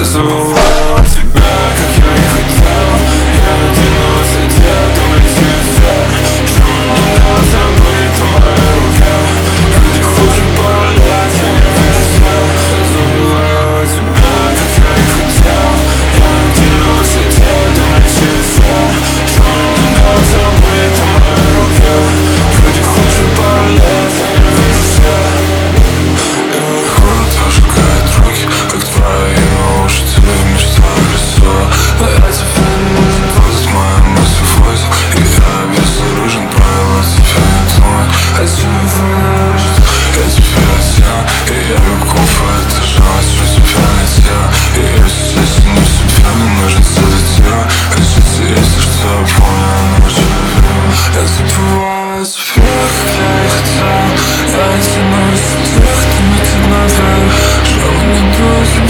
Я забываю тебя, как я и хотел. Я дотянулся где-то на тебя, что мне надо забыть в моей руке. Вроде хуже болеть, я не вижу свет. Я забываю тебя, как я и хотел. Я дотянулся где-то на тебя, что мне надо забыть в моей руке. Вроде хуже болеть, я не вижу свет. И выходит, ожигает руки, как твои уши, тебе в мечтах рисую. Но я тебе не нужен, твой моя мысль в войсе. И я безоружен, правила тебя не думать. А тебе волнует, я тебе один. И я бегу по этажам, хочу тебя найти. И я здесь не в себе, мне нужен седатив. Кажется, если что, я помню, я ночью любил. Я забываю тебя, как я и хотел. Я тянусь от тех, кто метит наверх. Что мне будем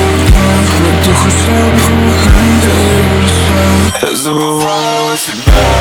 выиграть? Но ты хотя бы я не вижу свет. Я забываю тебя.